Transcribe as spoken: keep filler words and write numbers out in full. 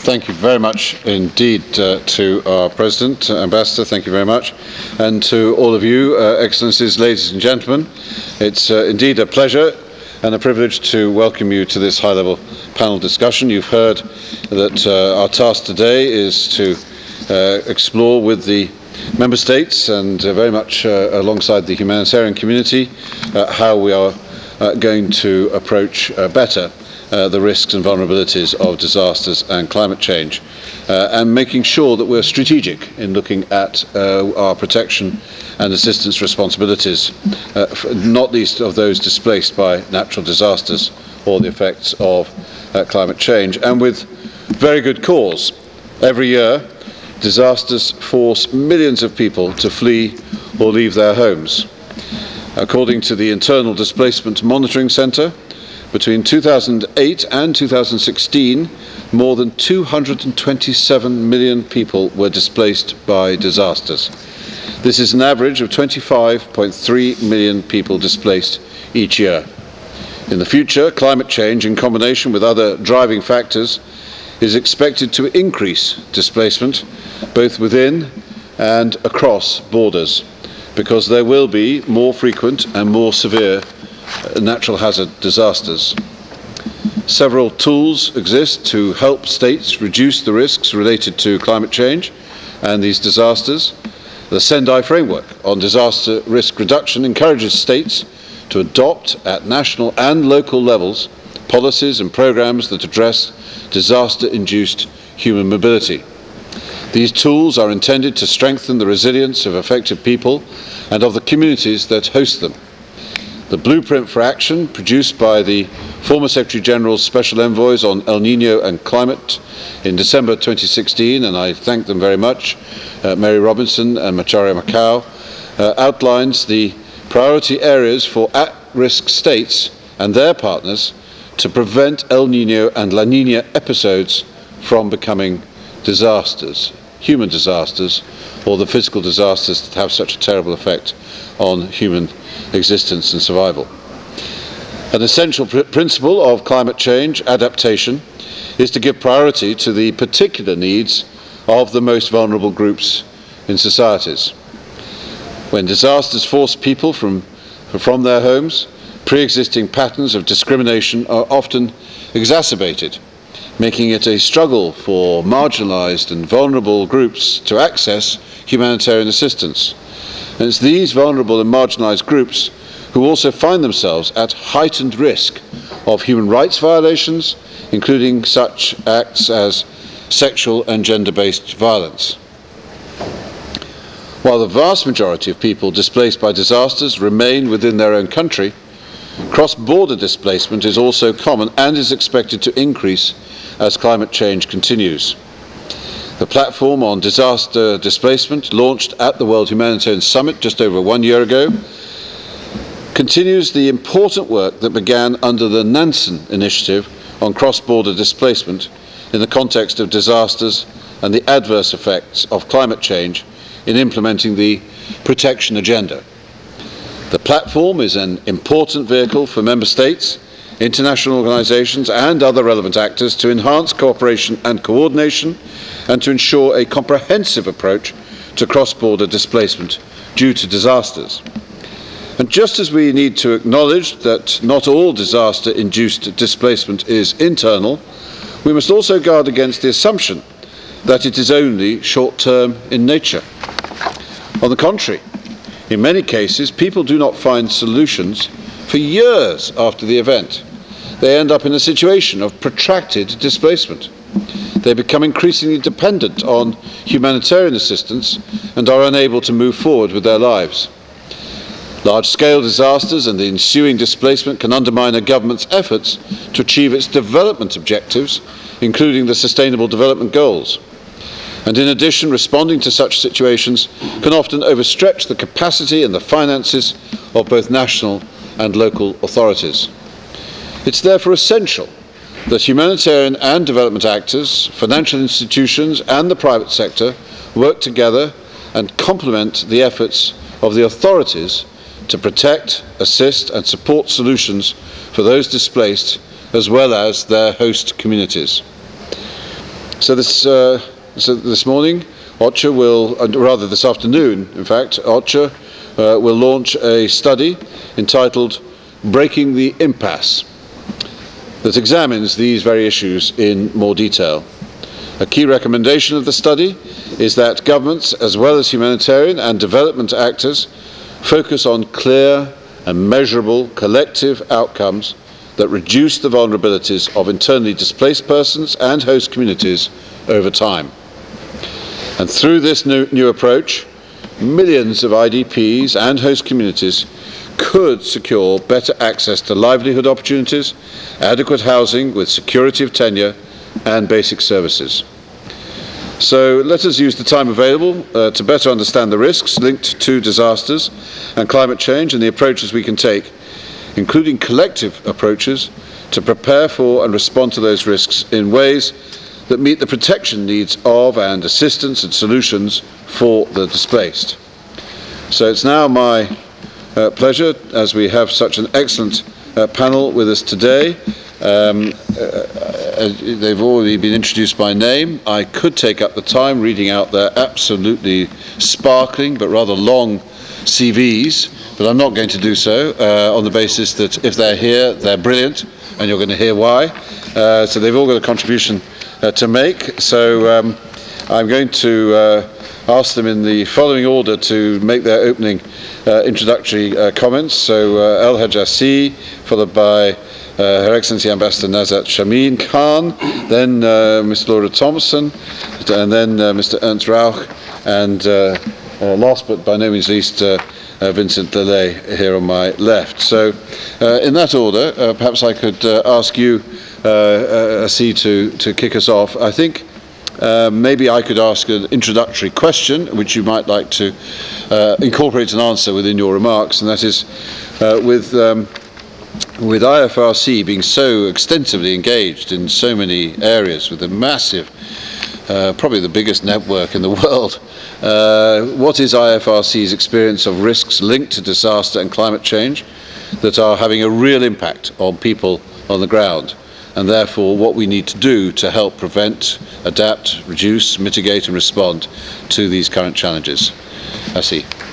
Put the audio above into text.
Thank you very much indeed uh, to our President, uh, Ambassador, thank you very much, and to all of you, uh, Excellencies, ladies and gentlemen. It's uh, indeed a pleasure and a privilege to welcome you to this high-level panel discussion. You've heard that uh, our task today is to uh, explore with the Member States and uh, very much uh, alongside the humanitarian community uh, how we are uh, going to approach uh, better Uh, the risks and vulnerabilities of disasters and climate change, uh, and making sure that we're strategic in looking at uh, our protection and assistance responsibilities, uh, not least of those displaced by natural disasters or the effects of uh, climate change, and with very good cause. Every year, disasters force millions of people to flee or leave their homes. According to the Internal Displacement Monitoring Centre, between two thousand eight and two thousand sixteen, more than two hundred twenty-seven million people were displaced by disasters. This is an average of twenty-five point three million people displaced each year. In the future, climate change, in combination with other driving factors, is expected to increase displacement both within and across borders, because there will be more frequent and more severe natural hazard disasters. Several tools exist to help states reduce the risks related to climate change and these disasters. The Sendai Framework on Disaster Risk Reduction encourages states to adopt at national and local levels policies and programs that address disaster-induced human mobility. These tools are intended to strengthen the resilience of affected people and of the communities that host them. The Blueprint for Action, produced by the former Secretary-General's Special Envoys on El Niño and Climate in December twenty sixteen, and I thank them very much, uh, Mary Robinson and Macharia Macau, uh, outlines the priority areas for at-risk states and their partners to prevent El Niño and La Niña episodes from becoming disasters, human disasters, or the physical disasters that have such a terrible effect on human existence and survival. An essential pr principle of climate change adaptation is to give priority to the particular needs of the most vulnerable groups in societies. When disasters force people from, from their homes, pre-existing patterns of discrimination are often exacerbated, making it a struggle for marginalised and vulnerable groups to access humanitarian assistance. And it's these vulnerable and marginalised groups who also find themselves at heightened risk of human rights violations, including such acts as sexual and gender-based violence. While the vast majority of people displaced by disasters remain within their own country, cross-border displacement is also common and is expected to increase as climate change continues. The Platform on Disaster Displacement, launched at the World Humanitarian Summit just over one year ago, continues the important work that began under the Nansen Initiative on cross-border displacement in the context of disasters and the adverse effects of climate change in implementing the protection agenda. The platform is an important vehicle for Member States, international organisations and other relevant actors to enhance cooperation and coordination and to ensure a comprehensive approach to cross-border displacement due to disasters. And just as we need to acknowledge that not all disaster-induced displacement is internal, we must also guard against the assumption that it is only short-term in nature. On the contrary, in many cases, people do not find solutions for years after the event. They end up in a situation of protracted displacement. They become increasingly dependent on humanitarian assistance and are unable to move forward with their lives. Large-scale disasters and the ensuing displacement can undermine a government's efforts to achieve its development objectives, including the Sustainable Development Goals. And in addition, responding to such situations can often overstretch the capacity and the finances of both national and local authorities. It's therefore essential that humanitarian and development actors, financial institutions and the private sector work together and complement the efforts of the authorities to protect, assist and support solutions for those displaced as well as their host communities. So this, uh, so this morning, OCHA will, uh, rather this afternoon, in fact, OCHA uh, will launch a study entitled Breaking the Impasse that examines these very issues in more detail. A key recommendation of the study is that governments, as well as humanitarian and development actors, focus on clear and measurable collective outcomes that reduce the vulnerabilities of internally displaced persons and host communities over time. And through this new, new approach, millions of I D Ps and host communities could secure better access to livelihood opportunities, adequate housing with security of tenure, and basic services. So let us use the time available uh, to better understand the risks linked to disasters and climate change and the approaches we can take, including collective approaches to prepare for and respond to those risks in ways that meet the protection needs of and assistance and solutions for the displaced. So it's now my uh, pleasure, as we have such an excellent uh, panel with us today. Um, uh, they've already been introduced by name. I could take up the time reading out their absolutely sparkling but rather long C Vs, but I'm not going to do so uh, on the basis that if they're here, they're brilliant, and you're going to hear why. Uh, so they've all got a contribution uh, to make. So um, I'm going to uh, ask them in the following order to make their opening uh, introductory uh, comments. So uh, El Hajasi, followed by uh, Her Excellency Ambassador Nazat Shamin Khan, then uh, Miss Laura Thompson, and then uh, Mister Ernst Rauch, and uh, uh, last but by no means least, uh, uh, Vincent Lelay here on my left. So uh, in that order, uh, perhaps I could uh, ask you, uh, uh, Asi, to, to kick us off. I think Uh, maybe I could ask an introductory question, which you might like to uh, incorporate an answer within your remarks, and that is, uh, with, um, with I F R C being so extensively engaged in so many areas, with a massive, uh, probably the biggest network in the world, uh, what is I F R C's experience of risks linked to disaster and climate change that are having a real impact on people on the ground? And therefore what we need to do to help prevent, adapt, reduce, mitigate and respond to these current challenges. Asi.